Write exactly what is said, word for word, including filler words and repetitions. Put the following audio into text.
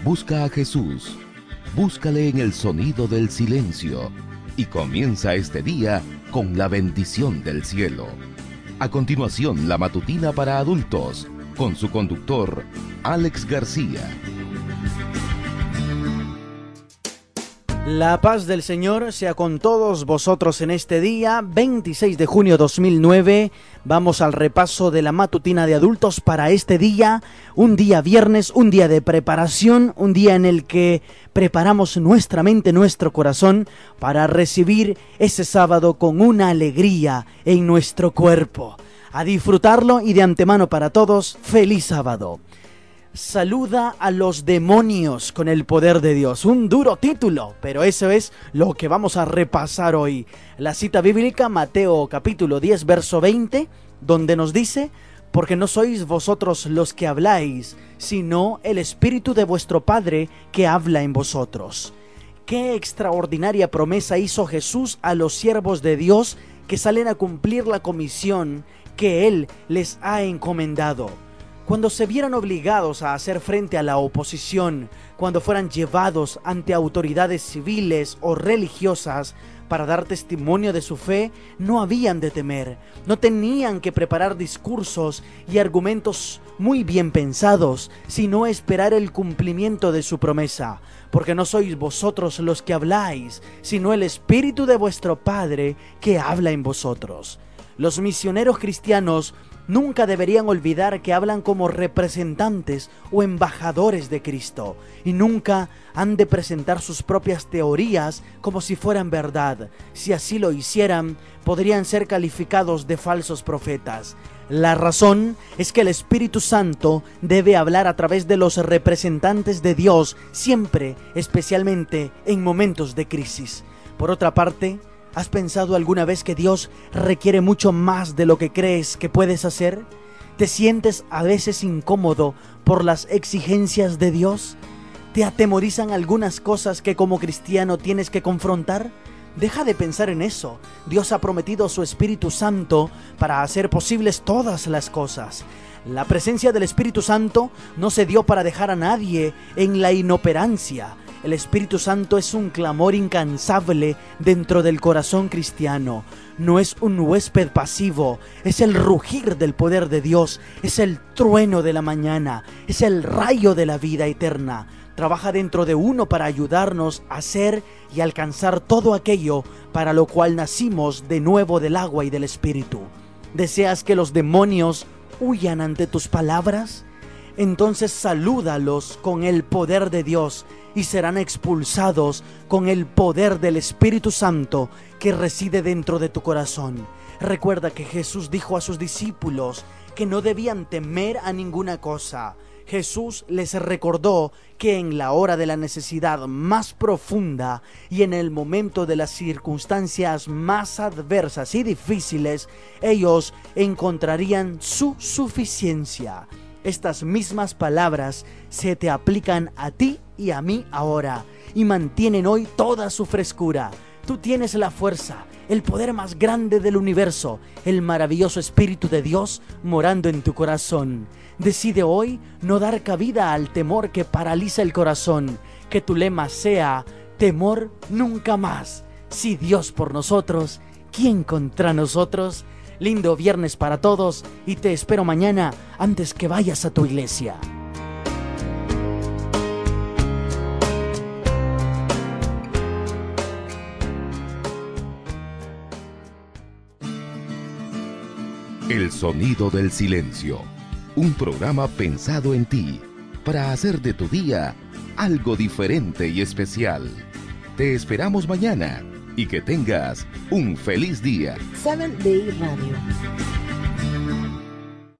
Busca a Jesús, búscale en el sonido del silencio y comienza este día con la bendición del cielo. A continuación, la matutina para adultos, con su conductor, Alex García. La paz del Señor sea con todos vosotros en este día, veintiséis de junio de dos mil nueve. Vamos al repaso de la matutina de adultos para este día, un día viernes, un día de preparación, un día en el que preparamos nuestra mente, nuestro corazón, para recibir ese sábado con una alegría en nuestro cuerpo. A disfrutarlo y de antemano para todos, feliz sábado. Saluda a los demonios con el poder de Dios. Un duro título, pero eso es lo que vamos a repasar hoy. La cita bíblica, Mateo capítulo diez, verso veinte, donde nos dice: porque no sois vosotros los que habláis, sino el Espíritu de vuestro Padre que habla en vosotros. Qué extraordinaria promesa hizo Jesús a los siervos de Dios que salen a cumplir la comisión que Él les ha encomendado. Cuando se vieran obligados a hacer frente a la oposición, cuando fueran llevados ante autoridades civiles o religiosas para dar testimonio de su fe, no habían de temer, no tenían que preparar discursos y argumentos muy bien pensados, sino esperar el cumplimiento de su promesa, porque no sois vosotros los que habláis, sino el Espíritu de vuestro Padre que habla en vosotros. Los misioneros cristianos nunca deberían olvidar que hablan como representantes o embajadores de Cristo y nunca han de presentar sus propias teorías como si fueran verdad. Si así lo hicieran, podrían ser calificados de falsos profetas. La razón es que el Espíritu Santo debe hablar a través de los representantes de Dios siempre, especialmente en momentos de crisis. Por otra parte, ¿has pensado alguna vez que Dios requiere mucho más de lo que crees que puedes hacer? ¿Te sientes a veces incómodo por las exigencias de Dios? ¿Te atemorizan algunas cosas que como cristiano tienes que confrontar? Deja de pensar en eso. Dios ha prometido su Espíritu Santo para hacer posibles todas las cosas. La presencia del Espíritu Santo no se dio para dejar a nadie en la inoperancia. El Espíritu Santo es un clamor incansable dentro del corazón cristiano. No es un huésped pasivo, es el rugir del poder de Dios, es el trueno de la mañana, es el rayo de la vida eterna. Trabaja dentro de uno para ayudarnos a hacer y alcanzar todo aquello para lo cual nacimos de nuevo del agua y del Espíritu. ¿Deseas que los demonios huyan ante tus palabras? Entonces salúdalos con el poder de Dios y serán expulsados con el poder del Espíritu Santo que reside dentro de tu corazón. Recuerda que Jesús dijo a sus discípulos que no debían temer a ninguna cosa. Jesús les recordó que en la hora de la necesidad más profunda y en el momento de las circunstancias más adversas y difíciles, ellos encontrarían su suficiencia. Estas mismas palabras se te aplican a ti y a mí ahora y mantienen hoy toda su frescura. Tú tienes la fuerza, el poder más grande del universo, el maravilloso Espíritu de Dios morando en tu corazón. Decide hoy no dar cabida al temor que paraliza el corazón. Que tu lema sea: temor nunca más. Si Dios por nosotros, ¿quién contra nosotros? Lindo viernes para todos y te espero mañana antes que vayas a tu iglesia. El sonido del silencio, un programa pensado en ti para hacer de tu día algo diferente y especial. Te esperamos mañana y que tengas un feliz día. Seventh Day Radio.